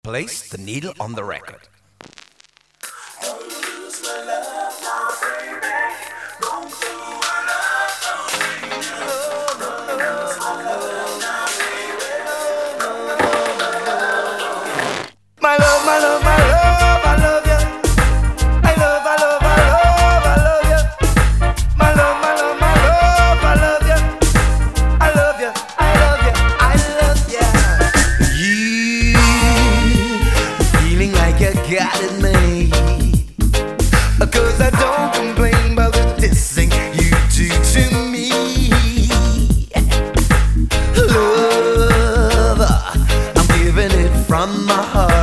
Place the needle on the record. My love, my love, my love, I love you. I love, I love, I love, I love you. My love, my love, my love, I love you. I love you, I love you, I love you. You feeling like you got it made, 'cause I don't complain about the dissing you do to me. Love, I'm giving it from my heart.